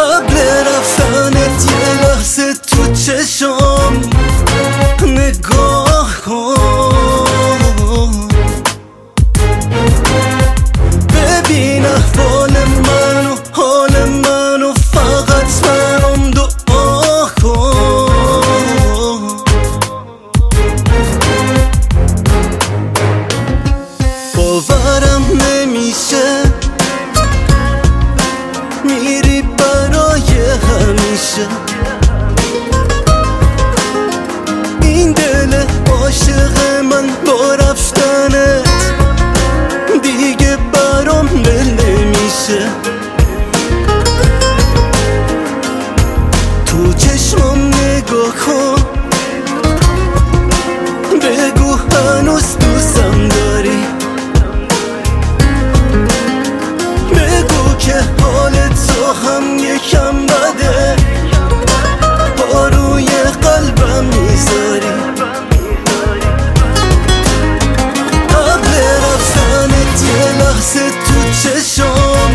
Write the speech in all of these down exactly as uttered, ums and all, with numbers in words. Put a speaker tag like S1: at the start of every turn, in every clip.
S1: قبل رفتنت یه لحظه تو چشم نگاه کن، ببین احوال منو، حال منو، فقط برام دعا کن. باورم نمیشه میری برای همیشه، این دل عاشق من با رفتنت دیگه برام دل نمیشه. تو چشمم نگاه کن، بگو هنوز دوستم داری، بگو که حال تو هم یکم بده، پا روی قلبم میذاری. قبل رفتنت یه لحظه تو چشم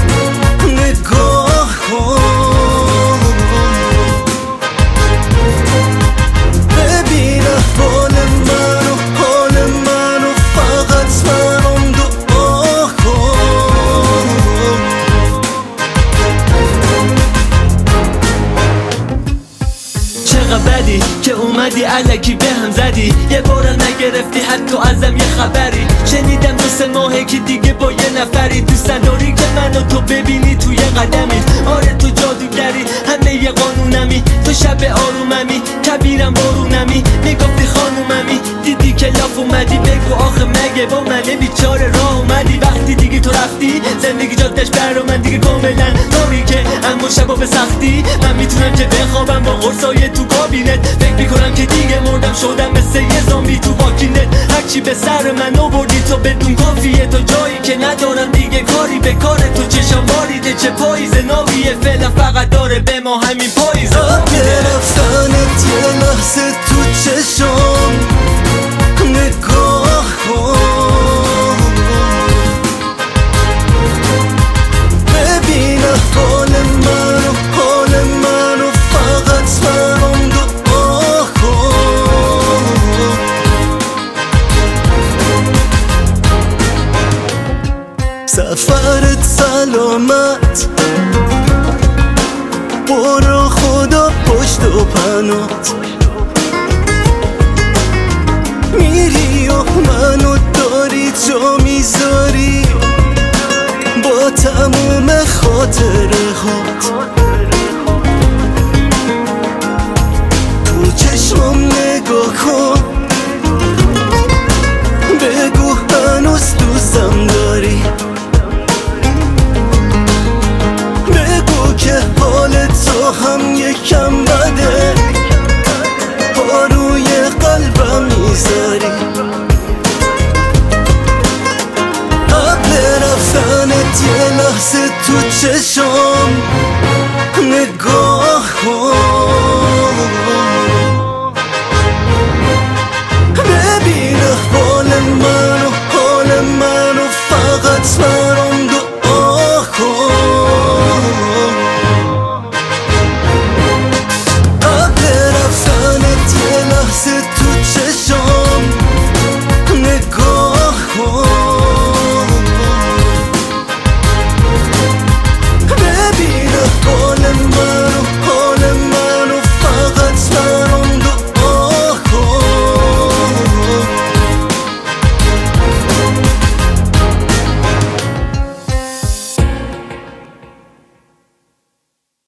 S1: نگاه کن، ببین احوال منو، حال منو، فقط برام دعا کن.
S2: چقدر بدی که اومدی علکی به هم زدی، یه بار نگرفتی حتی ازم یه خبری. شنیدم دو سه ماهه که دیگه با یه نفری، دوست نداری که منو تو ببینی توی قدمی. آره تو جادوگری، همه یه قانونمی، تو شب آروممی، کبیرم بارونمی. میگفتی خانوممی، دیدی که لاف اومدی، بگو آخه مگه با منه بیچاره راه اومدی. وقتی دیگه تو رفتی زندگی جادش برا من دیگه کاملا تاریکه، اما شبا به سختی من میتونم که بخوابم با قرصای تو کابینت. فکر میکنم که دیگه مردم، شدم مثل یه زامبی تو واکینت. هرچی به سر من آوردی تو بدون کافیه، تا جایی که ندارم دیگه کاری به کار تو. چشم باریده چه پاییز ناویه، فعلا فقط داره به ما همین پاییز.
S1: قبل رفتنت یه لحظه تو چشم نگاه کن، ببین احوال منو، حال منو، فقط برام دعا کن. سفرت سلامت، برو خدا پشت و پنات، میری و منو داری جا میذاری با تموم خاطره هات. تو چشمم نگاه کن، بگو هنوز دوستم داری، بگو که حال تو هم یکم بده، پا روی قلبم میذاری. قبل رفتنت یه لحظه